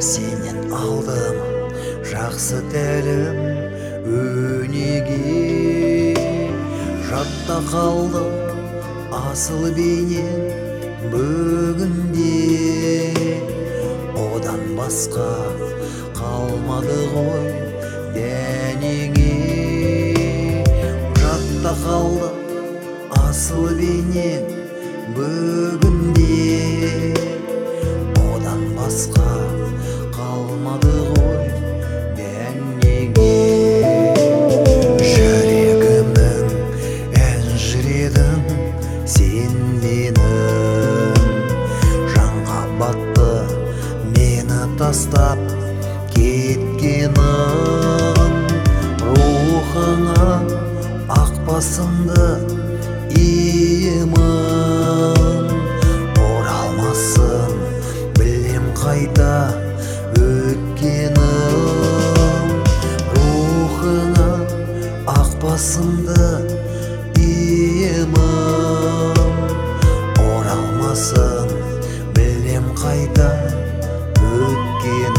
Сенен алдым жақсы тәлім өнеге, жадта қалды асыл бейнең бүгінде. Одан басқа қалмады ғой дәнеңе, жадта қалды асыл бейнең бүгінде. Одан басқа қалмады ғой дәнеңе. Жүрегімнің ән жүредің сен менің, жанға батты мені тастап кеткенің. Рухыңа ақбасымды иемін, оралмасын білем қайта өткенім. Рухыңа ақбасымды иемін, оралмасын білем қайта өткенім.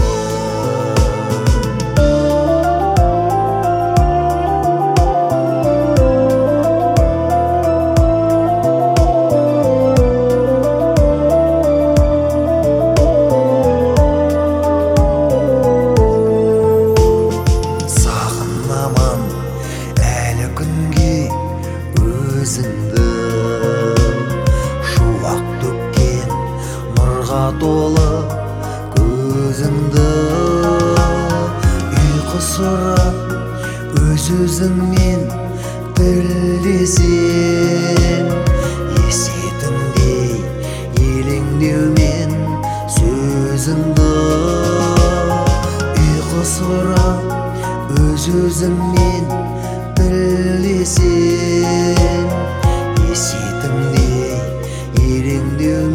Өзіңді шуақ төккен нұрға толы көзіңді, ұйқы сұрап өз-өзіңмен тілдесең, есетіңдей елеңдеумен сөзіңді. Ұйқы сұрап өз-өзіңмен тілдесең, есетіңдей елеңдеумен